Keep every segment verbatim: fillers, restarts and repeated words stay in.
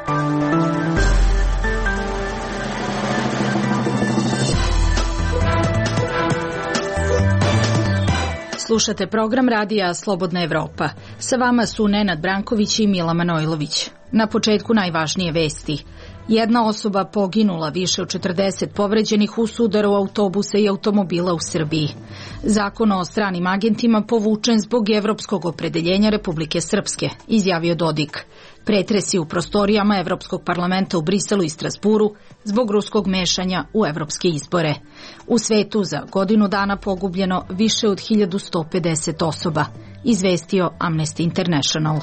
Slušate program radija Slobodna Evropa. Sa vama su Nenad Branković i Mila Manojlović. Na početku najvažnije vesti. Jedna osoba poginula, više od četrdeset povređenih u sudaru autobusa i automobila u Srbiji. Zakon o stranim agentima povučen zbog evropskog opredeljenja Republike Srpske, izjavio Dodik. Pretresi u prostorijama Evropskog parlamenta u Briselu i Strasburu zbog ruskog mešanja u evropske izbore. U svetu za godinu dana pogubljeno više od hiljadu sto pedeset osoba, izvestio Amnesty International.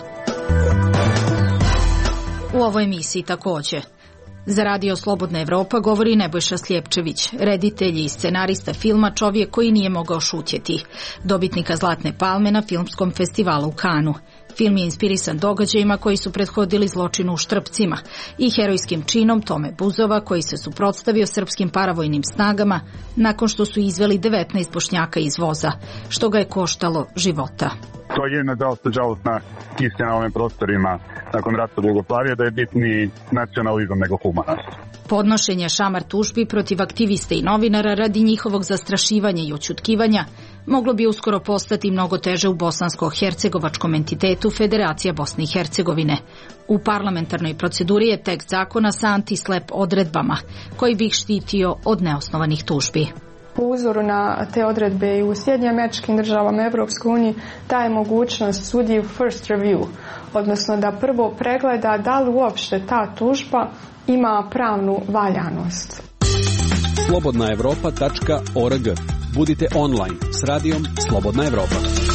U ovoj emisiji takođe. Za radio Slobodna Evropa govori Nebojša Sljepčević, reditelj i scenarista filma Čovjek koji nije mogao šutjeti, dobitnika Zlatne palme na filmskom festivalu u Kanu. Film je inspirisan događajima koji su prethodili zločinu u Štrpcima i herojskim činom Tome Buzova koji se suprotstavio srpskim paravojnim snagama nakon što su izveli devetnaest Bošnjaka iz voza, što ga je koštalo života. To je nažalost žalostna istina na ovim prostorima nakon rata Jugoslavije, da je bitniji nacionalizam nego humanost. Podnošenje šamar tužbi protiv aktivista i novinara radi njihovog zastrašivanja i oćutkivanja moglo bi uskoro postati mnogo teže u bosansko-hercegovačkom entitetu Federacija Bosne i Hercegovine. U parlamentarnoj proceduri je tekst zakona sa anti-slep odredbama koji bi ih štitio od neosnovanih tužbi. Po uzoru na te odredbe i u Sjedinjenim Američkim Državama, Evropskoj uniji, daje mogućnost sudiji first review, odnosno da prvo pregleda da li uopšte ta tužba ima pravnu valjanost. slobodna evropa tačka org. Budite online s radijom Slobodna Evropa.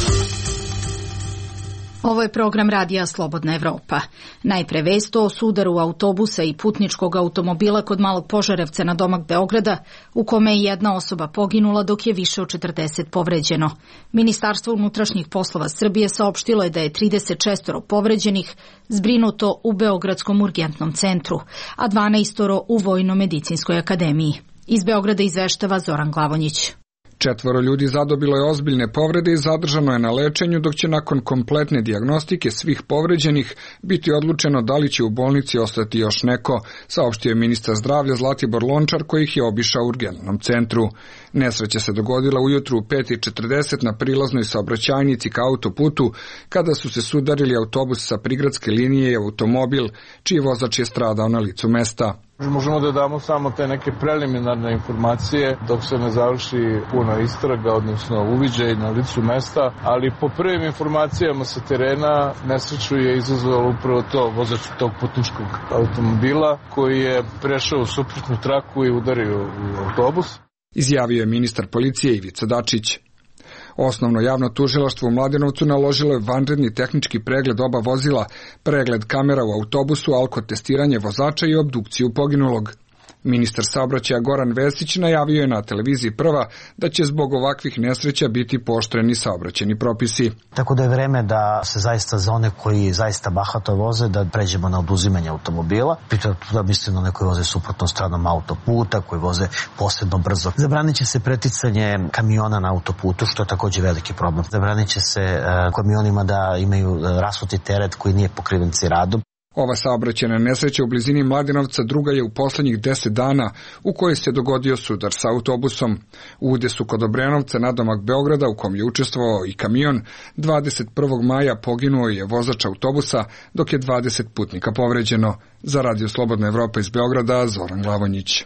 Ovo je program radija Slobodna Evropa. Najpre vest o sudaru autobusa i putničkog automobila kod Malog Požarevca na domak Beograda, u kome je jedna osoba poginula dok je više od četrdeset povređeno. Ministarstvo unutrašnjih poslova Srbije saopštilo je da je trideset šest povređenih zbrinuto u Beogradskom urgentnom centru, a dvanaest u Vojno-medicinskoj akademiji. Iz Beograda izveštava Zoran Glavonjić. Četvoro ljudi zadobilo je ozbiljne povrede i zadržano je na lečenju, dok će nakon kompletne dijagnostike svih povređenih biti odlučeno da li će u bolnici ostati još neko, saopštio je ministar zdravlja Zlatibor Lončar koji ih je obišao u urgentnom centru. Nesreća se dogodila ujutru u pet i četrdeset na prilaznoj saobraćajnici ka autoputu, kada su se sudarili autobus sa prigradske linije i automobil, čiji vozač je stradao na licu mesta. Možemo da damo samo te neke preliminarne informacije dok se ne završi puna istraga, odnosno uviđaj na licu mesta, ali po prvim informacijama sa terena nesreću je izazvalo upravo to, vozač tog putničkog automobila koji je prešao u suprotnu traku i udario u autobus. Izjavio je ministar policije Ivica Dačić. Osnovno javno tužilaštvo u Mladenovcu naložilo je vanredni tehnički pregled oba vozila, pregled kamera u autobusu, alkotestiranje vozača i obdukciju poginulog. Ministar saobraćaja Goran Vesić najavio je na televiziji Prva da će zbog ovakvih nesreća biti pooštreni saobraćajni propisi. Tako da je vreme da se zaista za one koji zaista bahato voze da pređemo na oduzimanje automobila. Pritom da mislim na one koji voze suprotnom stranom autoputa, koji voze posebno brzo. Zabranit će se preticanje kamiona na autoputu, što je također veliki problem. Zabranit će se uh, kamionima da imaju uh, rasuti teret koji nije pokriven ciradom. Ova saobraćajna nesreća u blizini Mladenovca druga je u poslednjih deset dana u kojoj se dogodio sudar sa autobusom. U udesu kod Obrenovca na domak Beograda u kom je učestvovao i kamion, dvadeset prvog maja poginuo je vozač autobusa dok je dvadeset putnika povređeno. Za radio Slobodna Evropa iz Beograda, Zoran Glavonjić.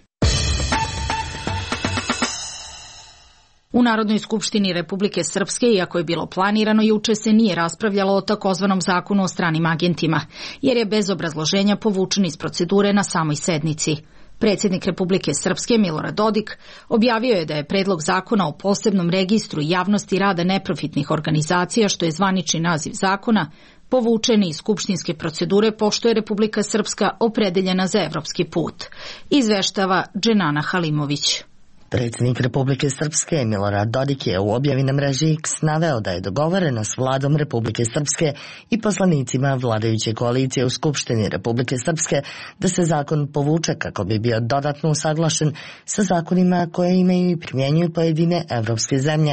U Narodnoj skupštini Republike Srpske, iako je bilo planirano, juče se nije raspravljalo o takozvanom zakonu o stranim agentima, jer je bez obrazloženja povučen iz procedure na samoj sednici. Predsjednik Republike Srpske Milorad Dodik objavio je da je predlog zakona o posebnom registru javnosti rada neprofitnih organizacija, što je zvanični naziv zakona, povučen iz skupštinske procedure pošto je Republika Srpska opredeljena za evropski put, izveštava Dženana Halimović. Predsjednik Republike Srpske Milorad Dodik je u objavi na mreži X naveo da je dogovoreno s vladom Republike Srpske i poslanicima vladajuće koalicije u Skupštini Republike Srpske da se zakon povuče kako bi bio dodatno usaglašen sa zakonima koje imaju i primjenjuju pojedine evropske zemlje,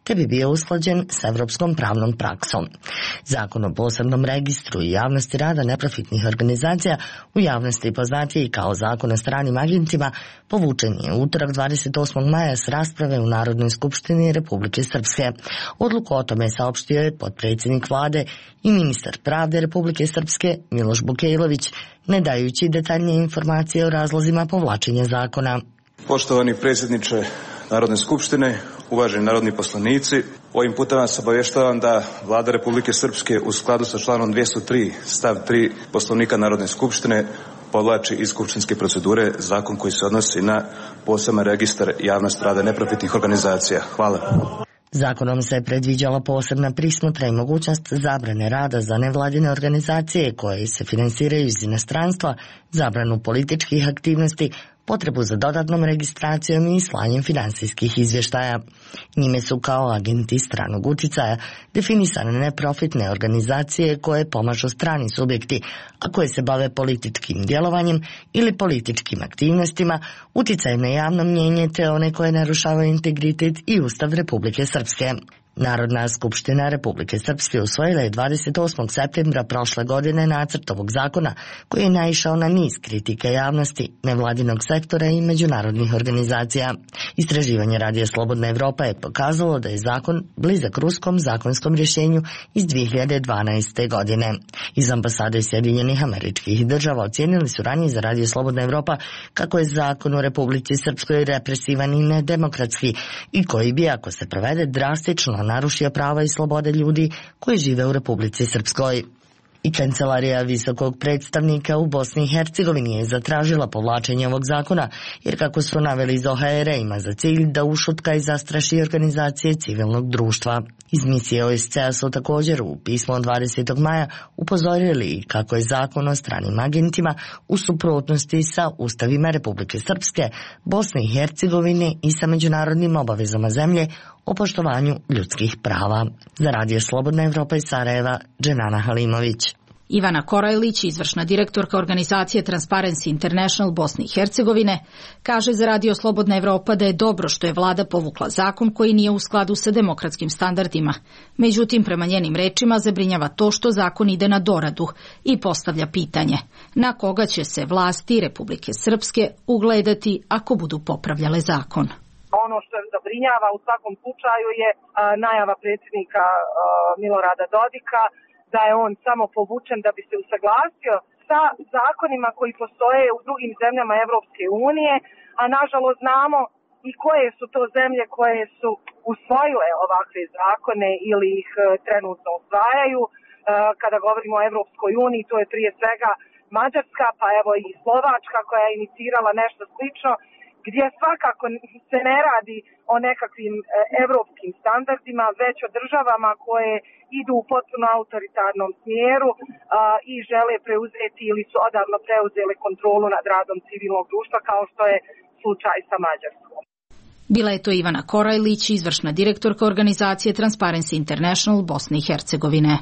te bi bio usklađen s evropskom pravnom praksom. Zakon o posebnom registru i javnosti rada neprofitnih organizacija, u javnosti poznatiji kao Zakon o stranim agentima, povučen je utorak dvadeset osmog maja s rasprave u Narodnoj skupštini Republike Srpske. Odluku o tome saopštio je potpredsjednik vlade i ministar pravde Republike Srpske Miloš Bukejlović, ne dajući detaljnije informacije o razlozima povlačenja zakona. Poštovani predsjedniče Narodne skupštine, uvaženi narodni poslanici, ovim putem vas obavještavam da Vlada Republike Srpske u skladu sa članom dvjesto tri stav tri Poslovnika Narodne skupštine povlači iz skupštinske procedure zakon koji se odnosi na poseban registar javnosti rada neprofitnih organizacija. Hvala. Zakonom se predviđala posebna prismotra i mogućnost zabrane rada za nevladine organizacije koje se finansiraju iz inostranstva, zabranu političkih aktivnosti, potrebu za dodatnom registracijom i slanjem finansijskih izvještaja. Njime su kao agenti stranog uticaja definisane neprofitne organizacije koje pomažu strani subjekti, a koje se bave političkim djelovanjem ili političkim aktivnostima, uticajem na javno mnjenje te one koje narušavaju integritet i Ustav Republike Srpske. Narodna skupština Republike Srpske usvojila je dvadeset osmog septembra prošle godine nacrt ovog zakona koji je naišao na niz kritike javnosti, nevladinog sektora i međunarodnih organizacija. Istraživanje Radija Slobodna Evropa je pokazalo da je zakon blizak ruskom zakonskom rješenju iz dvije hiljade dvanaeste. godine. Iz ambasade Sjedinjenih Američkih Država ocijenili su ranije za Radio Slobodna Evropa kako je zakon u Republici Srpskoj represivan i nedemokratski i koji bi, ako se provede, drastično narušio prava i slobode ljudi koji žive u Republici Srpskoj. I Kancelarija visokog predstavnika u Bosni i Hercegovini je zatražila povlačenje ovog zakona, jer kako su naveli iz O H R ima za cilj da ušutka i zastraši organizacije civilnog društva. Iz misije O S C A su također u pismu od dvadesetog maja upozorili kako je zakon o stranim agentima u suprotnosti sa ustavima Republike Srpske, Bosne i Hercegovine i sa međunarodnim obavezama zemlje o poštovanju ljudskih prava. Za Radio Slobodna Evropa iz Sarajeva, Dženana Halimović. Ivana Korajlić, izvršna direktorka organizacije Transparency International Bosne i Hercegovine, kaže za Radio Slobodna Evropa da je dobro što je vlada povukla zakon koji nije u skladu sa demokratskim standardima. Međutim, prema njenim rečima zabrinjava to što zakon ide na doradu i postavlja pitanje na koga će se vlasti Republike Srpske ugledati ako budu popravljale zakon. Ono što je zabrinjava u svakom slučaju je a, najava predsjednika a, Milorada Dodika da je on samo povučen da bi se usaglasio sa zakonima koji postoje u drugim zemljama Evropske unije, a nažalost znamo i koje su to zemlje koje su usvojile ovakve zakone ili ih a, trenutno usvajaju. A, kada govorimo o Evropskoj uniji, to je prije svega Mađarska, pa evo i Slovačka koja je inicirala nešto slično, gdje svakako se ne radi o nekakvim evropskim standardima, već o državama koje idu u potpuno autoritarnom smjeru a, i žele preuzeti ili su odavno preuzele kontrolu nad radom civilnog društva, kao što je slučaj sa Mađarskom. Bila je to Ivana Korajlić, izvršna direktorka organizacije Transparency International Bosne i Hercegovine.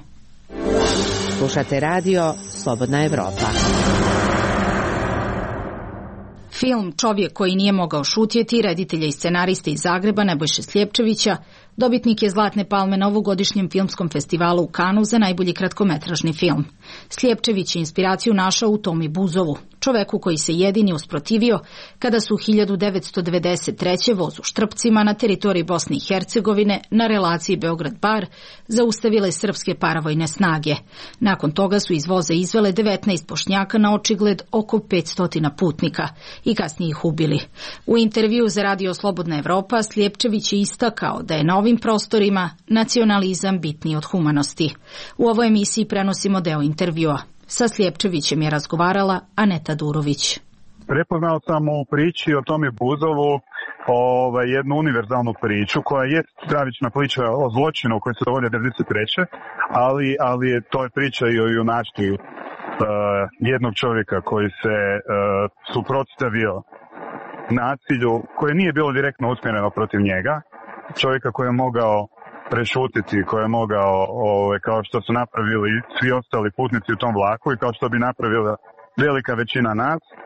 Slušate radio Slobodna Evropa. Film Čovjek koji nije mogao šutjeti, reditelja i scenarista iz Zagreba Nebojše Sljepčevića, dobitnik je Zlatne palme na ovogodišnjem filmskom festivalu u Kanu za najbolji kratkometražni film. Sljepčević je inspiraciju našao u Tomi Buzovu, čoveku koji se jedini usprotivio kada su hiljadu devetsto devedeset treće voz u Štrpcima na teritoriji Bosne i Hercegovine na relaciji Beograd-Bar zaustavile srpske paravojne snage. Nakon toga su iz voza izvele devetnaest Bošnjaka na očigled oko petsto putnika i kasnije ih ubili. U intervju za Radio Slobodna Evropa Sljepčević je istakao da je na ovim prostorima nacionalizam bitniji od humanosti. U ovoj emisiji prenosimo deo intervjua. Sa Sljepčevićem je razgovarala Aneta Durović. Prepoznao sam u priči o Tomi Buzovu ovaj, jednu univerzalnu priču koja je stravična priča o zločinu koji se dogodio devedeset treće ali, ali je, to je priča i o junaštvu uh, jednog čovjeka koji se uh, suprotstavio nasilju koje nije bilo direktno usmjereno protiv njega, čovjeka koji je mogao prešutiti, koji je mogao, ovaj, kao što su napravili svi ostali putnici u tom vlaku i kao što bi napravila velika većina nas,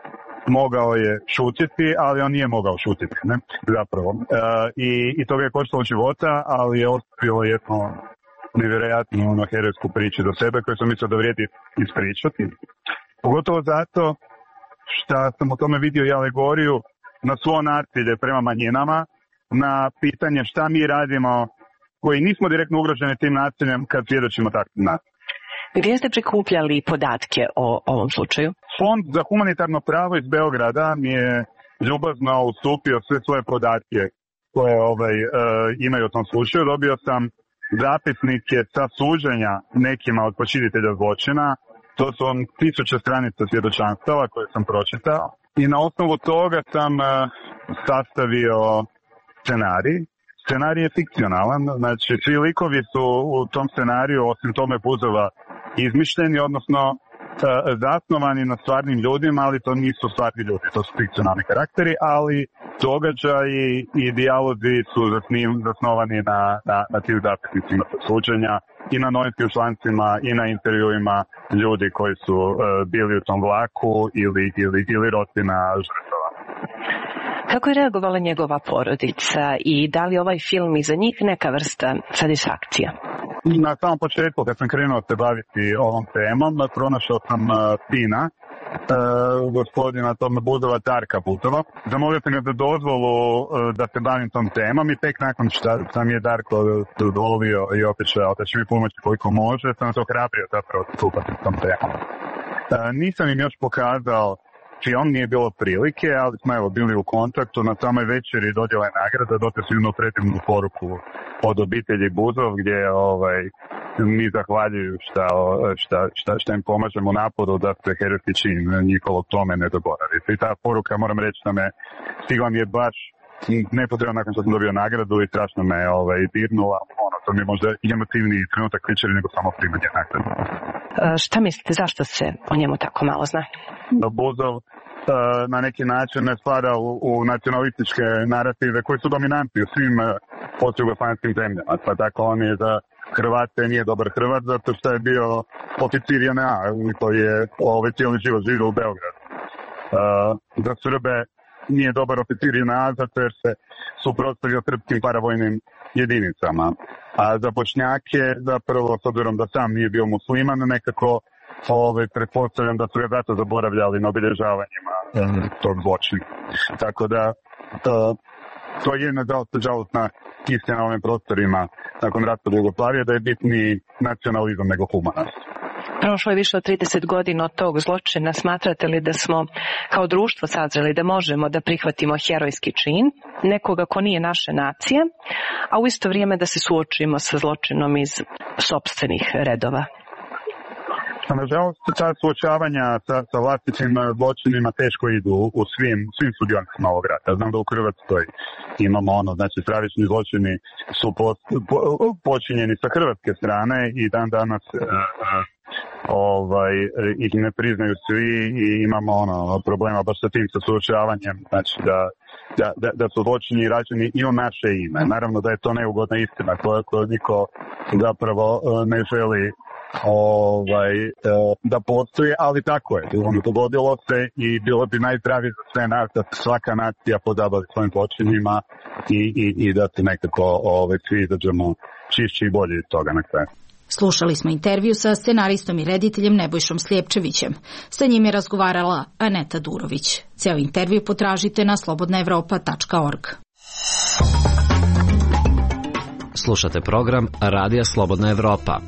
mogao je šutiti, ali on nije mogao šutiti, ne, zapravo. E, i, I to ga je koštalo života, ali je ostavilo jedno nevjerojatno ono, herojsku priču do sebe koju sam mislio da vrijedi ispričati. Pogotovo zato što sam u tome vidio i alegoriju na svo nasilje prema manjinama, na pitanje šta mi radimo koji nismo direktno ugroženi tim nasiljem kad svjedočimo takvim nasiljem. Gdje ste prikupljali podatke o ovom slučaju? Fond za humanitarno pravo iz Beograda mi je ljubazno ustupio sve svoje podatke koje ovaj, e, imaju o tom slučaju. Dobio sam zapisnike sa suđenja nekima od počinitelja zločina. To su tisuće stranica svjedočanstava koje sam pročitao. I na osnovu toga sam e, sastavio scenarij. Scenarij je fikcionalan, znači svi likovi su u tom scenariju, osim Tome Buzova, izmišljeni, odnosno e, zasnovani na stvarnim ljudima, ali to nisu stvarni ljudi, to su fikcionalni karakteri, ali događaji i dijalozi su zasnim, zasnovani na, na, na tim zapisnicima suđenja i na novinskim člancima i na intervjuima ljudi koji su e, bili u tom vlaku ili, ili, ili rodbina žrtava. Kako je reagovala njegova porodica i da li ovaj film i za njih neka vrsta satisfakcija? Na samom početku, kad sam krenuo se baviti ovom temom, pronašao sam uh, sina, uh, gospodina Tome Buzova, Darka Buzova. Zamolio sam ga za dozvolu uh, da se bavim tom temom i tek nakon što sam je Darko dozvolio i otišao da će mi pomoći koliko može, sam se ohrabrio zapravo skupati s tom temom. Uh, nisam im još pokazao film, nije bilo prilike, ali smo evo bili u kontaktu na samoj večeri dodjele nagrada, dotle su jednu predivnu poruku od obitelji Buzov gdje ovaj, mi zahvaljuju šta, šta, šta, šta im pomažemo u naporu da se herojski čin njihovog tome ne zaboravi. I ta poruka, moram reći da me stigla mi je baš nepotrebno nakon što sam dobio nagradu i strašno me ovaj, dirnula. Ono, to mi je možda emotivniji trenutak večeri nego samo primanje nagrade. Šta mislite, zašto se o njemu tako malo zna? Da Buzov na neki način ne spada u, u nacionalističke narative koji su dominantni u svim postjugoslanskim zemljama. Pa tako on je za Hrvate nije dobar Hrvat zato što je bio oficir J N A koji je ovaj cijeli život živio u Beogradu. Za Srbe nije dobar oficir J N A zato jer se suprotstavio srpskim paravojnim jedinicama. A za Bošnjake, zapravo, s obzirom da sam nije bio musliman, nekako Ove, pretpostavljam da su ga zato zaboravljali na obilježavanjima mm. tog zločina. Tako da to, to je nažalostna istina na ovim prostorima nakon rata Jugoslavije da je bitni nacionalizam nego humanost. Prošlo je više od trideset godina od tog zločina. Smatrate li da smo kao društvo sazreli da možemo da prihvatimo herojski čin nekoga ko nije naše nacije, a u isto vrijeme da se suočimo sa zločinom iz sopstvenih redova? Nažalost, ta suočavanja sa, sa vlastitim zločinima teško idu u svim, svim sudionicima ovog rata. Znam da u Hrvatskoj imamo ono, znači stravični zločini su po, po, počinjeni sa hrvatske strane i dan danas uh, uh, ovaj, ih ne priznaju svi i imamo ono, problema baš sa tim sa suočavanjem, znači da, da, da, da su zločini rađeni i u naše ime. Naravno da je to neugodna istina koju ko niko zapravo uh, ne želi ovaj, da postoje, ali tako je. Ono dogodilo se i bilo bi najzdravije za sve nas da se svaka nacija pozabavi svojim počinima i, i, i da se nekako ovaj, svi izađemo čišći i bolji iz toga na kraju. Slušali smo intervju sa scenaristom i rediteljem Nebojšom Slijepčevićem. Sa njim je razgovarala Aneta Durović. Ceo intervju potražite na slobodna evropa tačka org. Slušate program Radija Slobodna Evropa.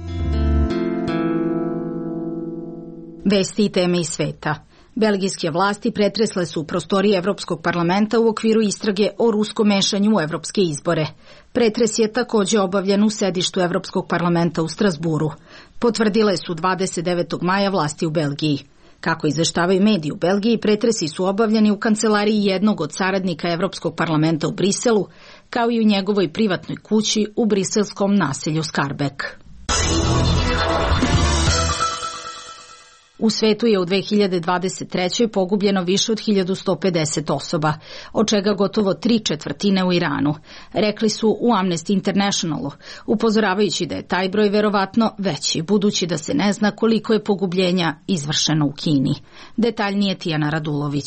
Vesti i teme iz sveta. Belgijske vlasti pretresle su prostorije Evropskog parlamenta u okviru istrage o ruskom mešanju u evropske izbore. Pretres je takođe obavljen u sedištu Evropskog parlamenta u Strasburu. Potvrdile su dvadeset devetog maja vlasti u Belgiji. Kako izveštavaju mediji u Belgiji, pretresi su obavljeni u kancelariji jednog od saradnika Evropskog parlamenta u Briselu, kao i u njegovoj privatnoj kući u briselskom naselju Skarbek. U svetu je u dve hiljade dvadeset trećoj pogubljeno više od hiljadu sto pedeset osoba, od čega gotovo tri četvrtine u Iranu, rekli su u Amnesty Internationalu, upozoravajući da je taj broj verovatno veći, budući da se ne zna koliko je pogubljenja izvršeno u Kini. Detaljnije Tijana Radulović.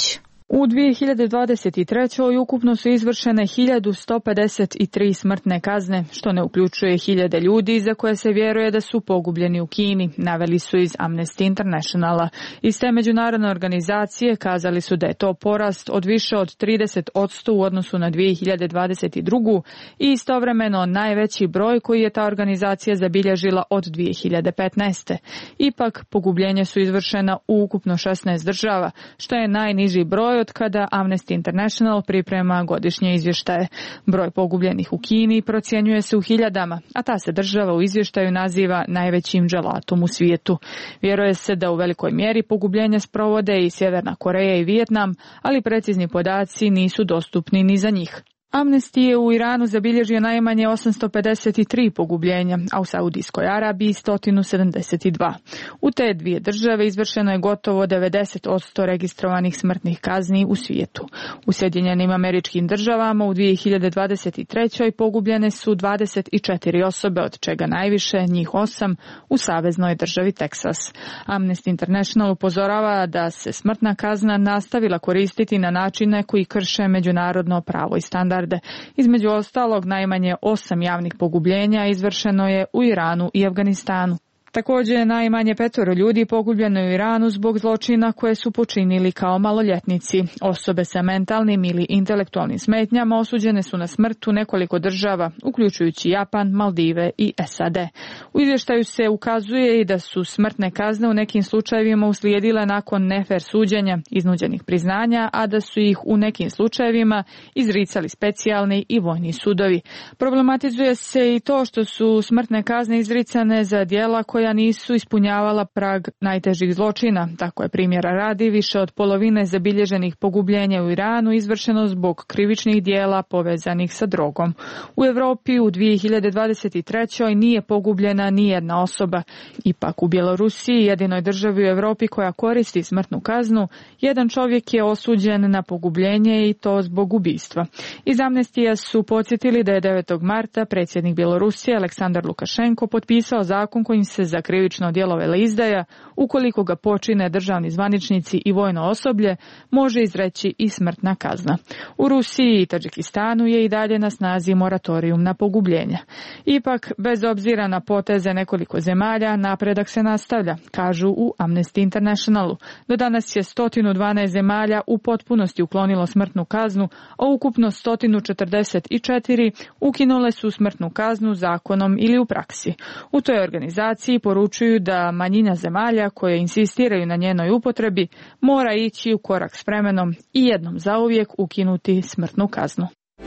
U dvije hiljade dvadeset trećoj ukupno su izvršene hiljadu sto pedeset tri smrtne kazne, što ne uključuje hiljade ljudi za koje se vjeruje da su pogubljeni u Kini, naveli su iz Amnesty Internationala. Iz te međunarodne organizacije kazali su da je to porast od više od trideset posto u odnosu na dvije hiljade dvadeset drugu i istovremeno najveći broj koji je ta organizacija zabilježila od dvije hiljade petnaeste. Ipak, pogubljenja su izvršena u ukupno šesnaest država, što je najniži broj od kada Amnesty International priprema godišnje izvještaje. Broj pogubljenih u Kini procjenjuje se u hiljadama, a ta se država u izvještaju naziva najvećim dželatom u svijetu. Vjeruje se da u velikoj mjeri pogubljenje sprovode i Sjeverna Koreja i Vijetnam, ali precizni podaci nisu dostupni ni za njih. Amnesty je u Iranu zabilježio najmanje osamsto pedeset tri pogubljenja, a u Saudijskoj Arabiji sto sedamdeset dva. U te dvije države izvršeno je gotovo devedeset posto registrovanih smrtnih kazni u svijetu. U Sjedinjenim Američkim Državama u dvije hiljade dvadeset trećoj pogubljene su dvadeset četiri osobe, od čega najviše, njih osam, u saveznoj državi Teksas. Amnesty International upozorava da se smrtna kazna nastavila koristiti na načine koji krše međunarodno pravo i standard. Između ostalog, najmanje osam javnih pogubljenja izvršeno je u Iranu i Afganistanu. Također, najmanje petoro ljudi pogubljeno je u Iranu zbog zločina koje su počinili kao maloljetnici. Osobe sa mentalnim ili intelektualnim smetnjama osuđene su na smrt u nekoliko država, uključujući Japan, Maldive i S A D. U izvještaju se ukazuje i da su smrtne kazne u nekim slučajevima uslijedile nakon nefer suđenja, iznuđenih priznanja, a da su ih u nekim slučajevima izricali specijalni i vojni sudovi. Problematizuje se i to što su smrtne kazne izricane za djela koje koja nisu ispunjavala prag najtežih zločina. Tako je, primjera radi, više od polovine zabilježenih pogubljenja u Iranu izvršeno zbog krivičnih dijela povezanih sa drogom. U Europi u dvije hiljade dvadeset trećoj nije pogubljena ni jedna osoba. Ipak u Bjelorusiji, jedinoj državi u Europi koja koristi smrtnu kaznu, jedan čovjek je osuđen na pogubljenje i to zbog ubistva. Iz Amnestija su podsjetili da je devetog marta predsjednik Bjelorusije Aleksandar Lukašenko potpisao zakon kojim se za krivično djelo veleizdaja, ukoliko ga počine državni zvaničnici i vojno osoblje, može izreći i smrtna kazna. U Rusiji i Tadžikistanu je i dalje na snazi moratorijum na pogubljenja. Ipak, bez obzira na poteze nekoliko zemalja, napredak se nastavlja, kažu u Amnesty Internationalu. Do danas je sto dvanaest zemalja u potpunosti uklonilo smrtnu kaznu, a ukupno sto četrdeset četiri ukinule su smrtnu kaznu zakonom ili u praksi. U toj organizaciji poručuju da manjina zemalja koje insistiraju na njenoj upotrebi mora ići u korak s vremenom i jednom zauvijek ukinuti smrtnu kaznu.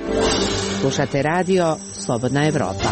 Slušate radio Slobodna Evropa.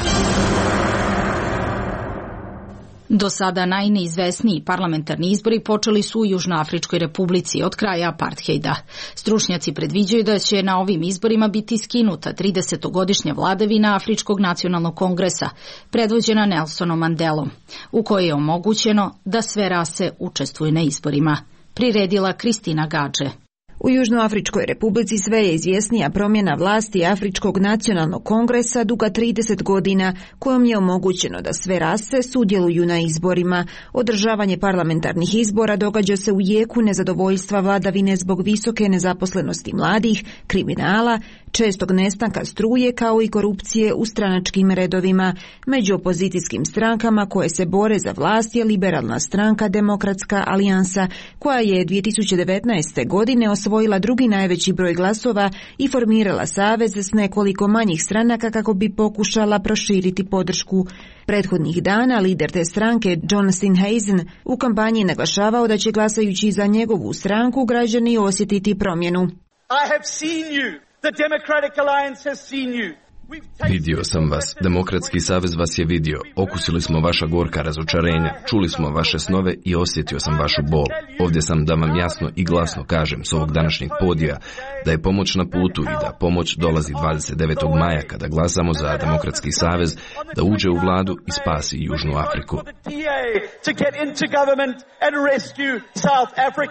Do sada najneizvesniji parlamentarni izbori počeli su u Južnoafričkoj republici od kraja aparthejda. Stručnjaci predviđaju da će na ovim izborima biti skinuta tridesetogodišnja vladavina Afričkog nacionalnog kongresa, predvođena Nelsonom Mandelom, u kojoj je omogućeno da sve rase učestvuju na izborima. Priredila Kristina Gadže. U Južnoafričkoj republici sve je izvjesnija promjena vlasti Afričkog nacionalnog kongresa duga trideset godina, kojom je omogućeno da sve rase sudjeluju na izborima. Održavanje parlamentarnih izbora događa se u jeku nezadovoljstva vladavine zbog visoke nezaposlenosti mladih, kriminala, čestog nestanka struje kao i korupcije u stranačkim redovima. Među opozicijskim strankama koje se bore za vlast je liberalna stranka Demokratska alijansa, koja je dvije tisuće devetnaeste. godine osvojila drugi najveći broj glasova i formirala savez s nekoliko manjih stranaka kako bi pokušala proširiti podršku. Prethodnih dana lider te stranke John Steenhuisen u kampanji naglašavao da će glasajući za njegovu stranku građani osjetiti promjenu. I have seen you. The Democratic Alliance has seen you. Vidio sam vas, Demokratski savez vas je vidio, okusili smo vaša gorka razočarenja, čuli smo vaše snove i osjetio sam vašu bol. Ovdje sam da vam jasno i glasno kažem s ovog današnjeg podija da je pomoć na putu i da pomoć dolazi dvadeset devetog maja kada glasamo za Demokratski savez da uđe u vladu i spasi Južnu Afriku.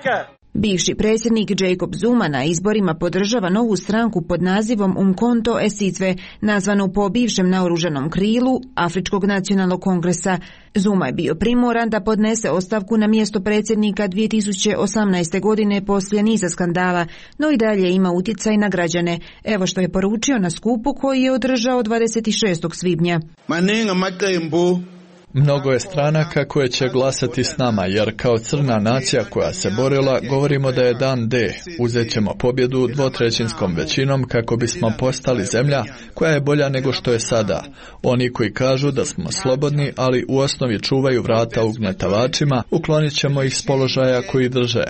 Bivši predsjednik Jacob Zuma na izborima podržava novu stranku pod nazivom Umkhonto Esizwe, nazvanu po bivšem naoružanom krilu Afričkog nacionalnog kongresa. Zuma je bio primoran da podnese ostavku na mjesto predsjednika dvije tisuće osamnaeste. godine poslije niza skandala, no i dalje ima utjecaj na građane. Evo što je poručio na skupu koji je održao dvadeset šestog svibnja. Mnogo je stranaka koje će glasati s nama, jer kao crna nacija koja se borila, govorimo da je dan D. Uzet ćemo pobjedu dvotrećinskom većinom kako bismo postali zemlja koja je bolja nego što je sada. Oni koji kažu da smo slobodni, ali u osnovi čuvaju vrata ugnjetavačima, uklonit ćemo ih s položaja koji drže.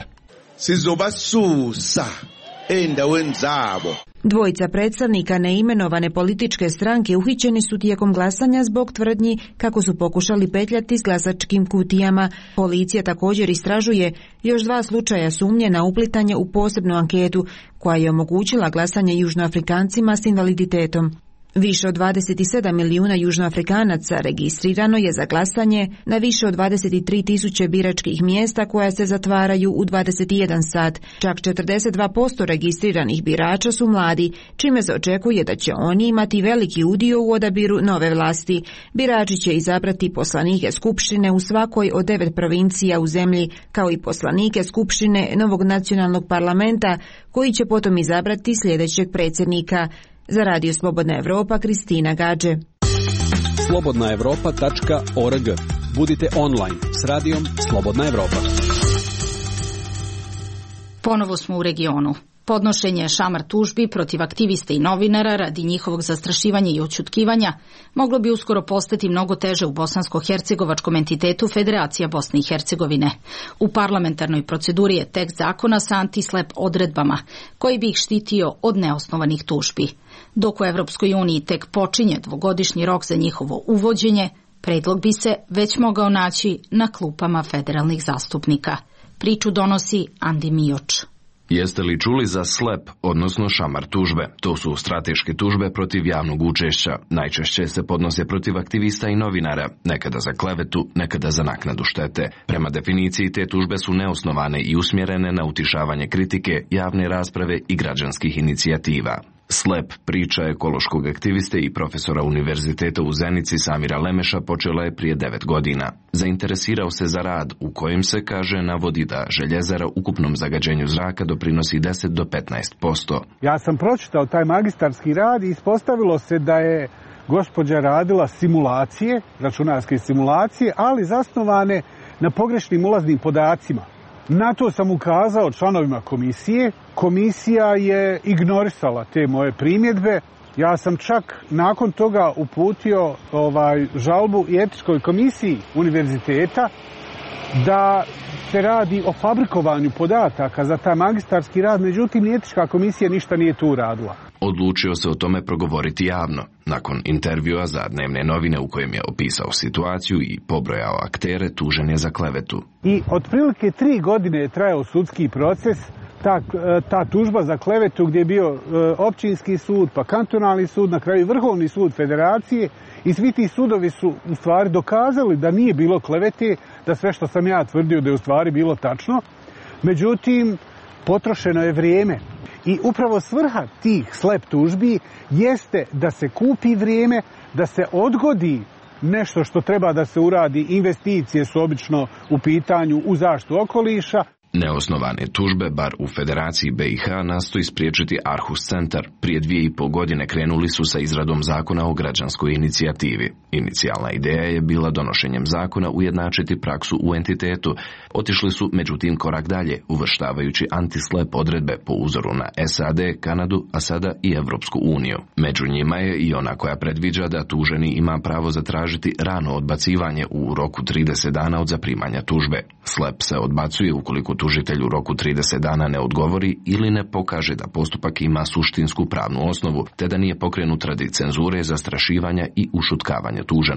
Dvojica predstavnika neimenovane političke stranke uhićeni su tijekom glasanja zbog tvrdnji kako su pokušali petljati s glasačkim kutijama. Policija također istražuje još dva slučaja sumnje na uplitanje u posebnu anketu koja je omogućila glasanje južnoafrikancima s invaliditetom. Više od dvadeset sedam milijuna južnoafrikanaca registrirano je za glasanje na više od dvadeset tri tisuće biračkih mjesta koja se zatvaraju u dvadeset jedan sat. Čak četrdeset dva posto registriranih birača su mladi, čime se očekuje da će oni imati veliki udio u odabiru nove vlasti. Birači će izabrati poslanike skupštine u svakoj od devet provincija u zemlji, kao i poslanike skupštine novog nacionalnog parlamenta, koji će potom izabrati sljedećeg predsjednika. Za Radio Slobodna Evropa, Kristina Gađe. slobodna evropa tačka org. Budite online s radijom Slobodna Evropa. Ponovo smo u regionu. Podnošenje šamar tužbi protiv aktivista i novinara radi njihovog zastrašivanja i oćutkivanja moglo bi uskoro postati mnogo teže u bosansko-hercegovačkom entitetu Federacija Bosne i Hercegovine. U parlamentarnoj proceduri je tekst zakona sa antislep odredbama koji bi ih štitio od neosnovanih tužbi. Dok u Evropskoj uniji tek počinje dvogodišnji rok za njihovo uvođenje, predlog bi se već mogao naći na klupama federalnih zastupnika. Priču donosi Andi Mijoč. Jeste li čuli za slep, odnosno šamar tužbe? To su strateške tužbe protiv javnog učešća. Najčešće se podnose protiv aktivista i novinara, nekada za klevetu, nekada za naknadu štete. Prema definiciji te tužbe su neosnovane i usmjerene na utišavanje kritike, javne rasprave i građanskih inicijativa. Slep, priča ekološkog aktiviste i profesora univerziteta u Zenici Samira Lemeša počela je prije devet godina. Zainteresirao se za rad u kojem se, kaže, navodi da željezara ukupnom zagađenju zraka doprinosi deset do petnaest posto. Ja sam pročitao taj magistarski rad i ispostavilo se da je gospođa radila simulacije, računarske simulacije, ali zasnovane na pogrešnim ulaznim podacima. Na to sam ukazao članovima komisije. Komisija je ignorisala te moje primjedbe. Ja sam čak nakon toga uputio ovaj, žalbu i etičkoj komisiji univerziteta da se radi o fabrikovanju podataka za taj magistarski rad, međutim etička komisija ništa nije tu radila. Odlučio se o tome progovoriti javno, nakon intervjua za dnevne novine u kojem je opisao situaciju i pobrojao aktere, tužen je za klevetu. I otprilike tri godine je trajao sudski proces, ta, ta tužba za klevetu gdje je bio općinski sud, pa kantonalni sud, na kraju Vrhovni sud Federacije, i svi ti sudovi su u stvari dokazali da nije bilo klevete, da sve što sam ja tvrdio da je u stvari bilo tačno. Međutim, potrošeno je vrijeme. I upravo svrha tih slep tužbi jeste da se kupi vrijeme, da se odgodi nešto što treba da se uradi. Investicije su obično u pitanju u zaštitu okoliša. Neosnovane tužbe, bar u Federaciji B i H, nastoji spriječiti Arhus centar. Prije dvije i pol godine krenuli su sa izradom zakona o građanskoj inicijativi. Inicijalna ideja je bila donošenjem zakona ujednačiti praksu u entitetu. Otišli su međutim korak dalje, uvrštavajući antislep odredbe po uzoru na S A D, Kanadu, a sada i Evropsku uniju. Među njima je i ona koja predviđa da tuženi ima pravo zatražiti rano odbacivanje u roku trideset dana od zaprimanja tužbe. Slep se odbacuje ukoliko tužitelj u roku trideset dana ne odgovori ili ne pokaže da postupak ima suštinsku pravnu osnovu, te da nije pokrenut radi cenzure, zastrašivanja i ušutkavanja tuženog.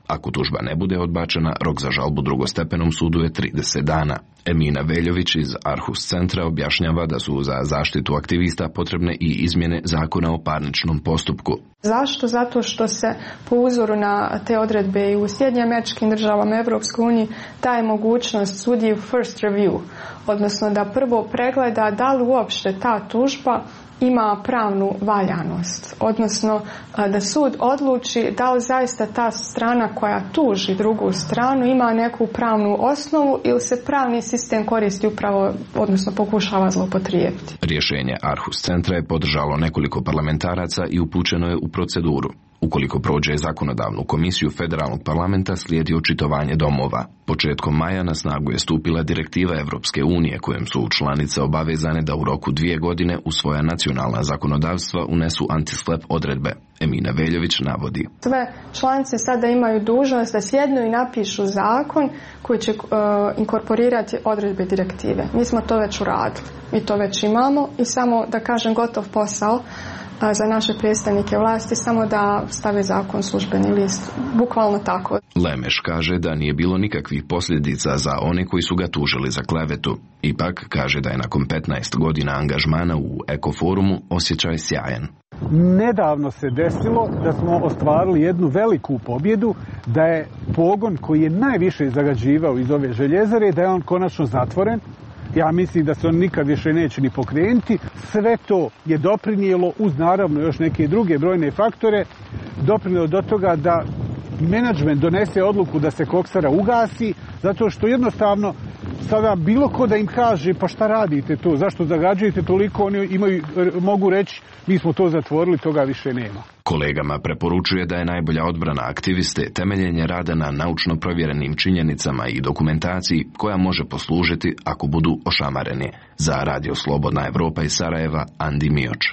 Ako tužba ne bude odbačena, rok za žalbu drugostepenom sudu je trideset dana. Emina Veljović iz Arhus centra objašnjava da su za zaštitu aktivista potrebne i izmjene zakona o parničnom postupku. Zašto? Zato što se po uzoru na te odredbe i u Sjedinjenim Američkim Državama, Evropskoj uniji daje mogućnost sudiji first review, odnosno da prvo pregleda da li uopšte ta tužba ima pravnu valjanost, odnosno da sud odluči da li zaista ta strana koja tuži drugu stranu ima neku pravnu osnovu ili se pravni sistem koristi upravo, odnosno pokušava zloupotrijebiti. Rješenje Arhus centra je podržalo nekoliko parlamentaraca i upućeno je u proceduru. Ukoliko prođe zakonodavnu komisiju federalnog parlamenta, slijedi očitovanje domova. Početkom maja na snagu je stupila direktiva Evropske unije kojom su članice obavezane da u roku dvije godine u svoja nacionalna zakonodavstva unesu antisklep odredbe. Emina Veljović navodi. Sve članice sada imaju dužnost da sjednu i napišu zakon koji će uh, inkorporirati odredbe direktive. Mi smo to već uradili. Mi to već imamo i samo da kažem gotov posao za naše predstavnike vlasti, samo da stave zakon službeni list. Bukvalno tako. Lemeš kaže da nije bilo nikakvih posljedica za one koji su ga tužili za klevetu. Ipak kaže da je nakon petnaest godina angažmana u Ekoforumu osjećaj sjajan. Nedavno se desilo da smo ostvarili jednu veliku pobjedu, da je pogon koji je najviše zagađivao iz ove željezare, da je on konačno zatvoren. Ja mislim da se on nikad više neće ni pokrenuti. Sve to je doprinijelo, uz naravno još neke druge brojne faktore, doprinijelo do toga da menadžment donese odluku da se koksara ugasi, zato što jednostavno sada bilo ko da im kaže pa šta radite to, zašto zagađujete toliko, oni imaju, mogu reći mi smo to zatvorili, toga više nema. Kolegama preporučuje da je najbolja odbrana aktiviste temeljenje rada na naučno provjerenim činjenicama i dokumentaciji koja može poslužiti ako budu ošamareni. Za Radio Slobodna Evropa iz Sarajeva, Andi Mioč.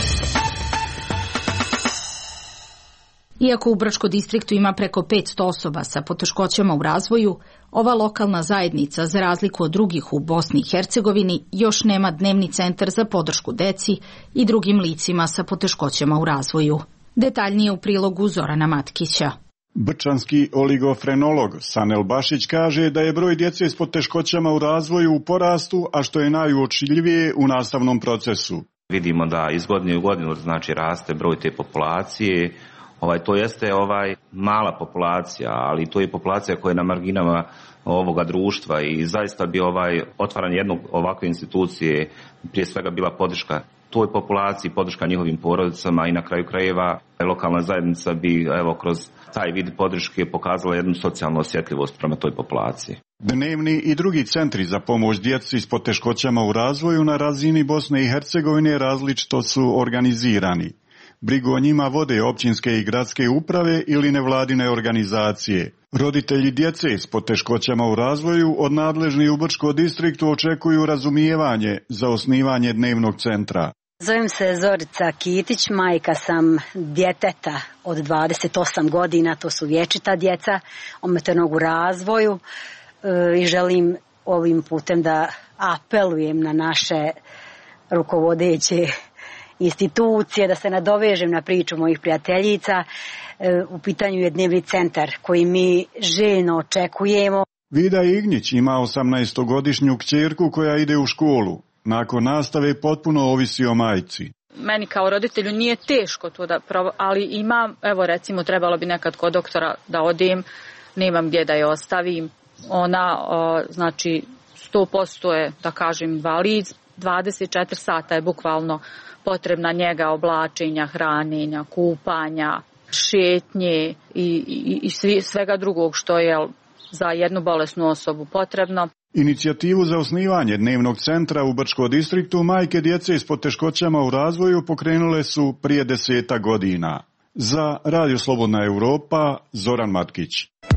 Iako u Brčko distriktu ima preko petsto osoba sa poteškoćama u razvoju, ova lokalna zajednica, za razliku od drugih u Bosni i Hercegovini, još nema dnevni centar za podršku deci i drugim licima sa poteškoćama u razvoju. Detaljnije u prilogu Zorana Matkića. Brčanski oligofrenolog Sanel Bašić kaže da je broj djece s poteškoćama u razvoju u porastu, a što je najuočljivije u nastavnom procesu. Vidimo da iz godine u godinu znači raste broj te populacije. Ovaj, to jeste ovaj mala populacija, ali to je populacija koja je na marginama ovoga društva i zaista bi ovaj otvaranje jednog ovakve institucije prije svega bila podrška toj populaciji, podrška njihovim porodicama i na kraju krajeva lokalna zajednica bi evo kroz taj vid podrške pokazala jednu socijalnu osjetljivost prema toj populaciji. Dnevni i drugi centri za pomoć djeci s poteškoćama u razvoju na razini Bosne i Hercegovine različito su organizirani. Brigu o njima vode općinske i gradske uprave ili nevladine organizacije. Roditelji djece s poteškoćama u razvoju od nadležnih u Brčko distriktu očekuju razumijevanje za osnivanje dnevnog centra. Zovem se Zorica Kitić, majka sam djeteta od dvadeset osam godina, to su vječita djeca, ometenog u razvoju e, i želim ovim putem da apelujem na naše rukovodeće institucije, da se nadovežem na priču mojih prijateljica. U pitanju je dnevni centar koji mi željno očekujemo. Vida Ignjić ima osamnaestogodišnju kćerku koja ide u školu. Nakon nastave potpuno ovisi o majci. Meni kao roditelju nije teško to da proba, ali imam, evo recimo trebalo bi nekad kod doktora da odem, nemam gdje da je ostavim. Ona o, znači sto posto je, da kažem, invalid, dvadeset četiri sata je bukvalno potrebna njega, oblačenja, hranjenja, kupanja, šetnje i, i, i svi, svega drugog što je za jednu bolesnu osobu potrebno. Inicijativu za osnivanje dnevnog centra u Brčko distriktu majke djece s poteškoćama u razvoju pokrenule su prije deseta godina. Za Radio Slobodna Evropa, Zoran Matkić.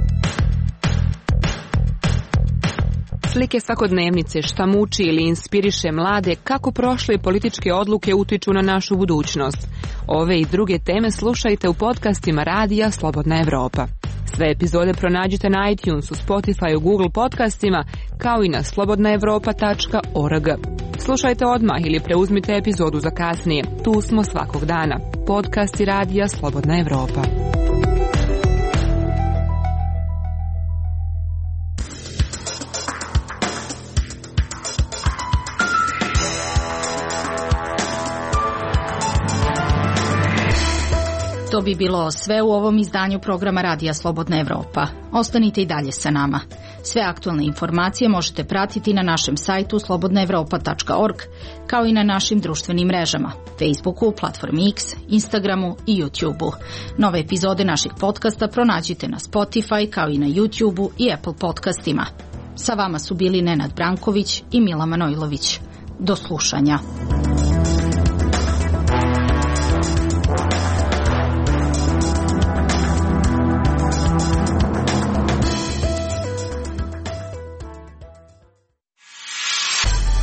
Slike svakodnevnice, šta muči ili inspiriše mlade, kako prošle političke odluke utiču na našu budućnost. Ove i druge teme slušajte u podcastima Radija Slobodna Evropa. Sve epizode pronađite na iTunesu, Spotifyu, Google podcastima, kao i na slobodna evropa tačka org. Slušajte odmah ili preuzmite epizodu za kasnije. Tu smo svakog dana. Podcasti Radija Slobodna Evropa. To bi bilo sve u ovom izdanju programa Radija Slobodna Evropa. Ostanite i dalje sa nama. Sve aktualne informacije možete pratiti na našem sajtu slobodna evropa tačka org, kao i na našim društvenim mrežama, Facebooku, platformi X, Instagramu i YouTubeu. Nove epizode naših podcasta pronađite na Spotify, kao i na YouTubeu i Apple podcastima. Sa vama su bili Nenad Branković i Mila Manojlović. Do slušanja.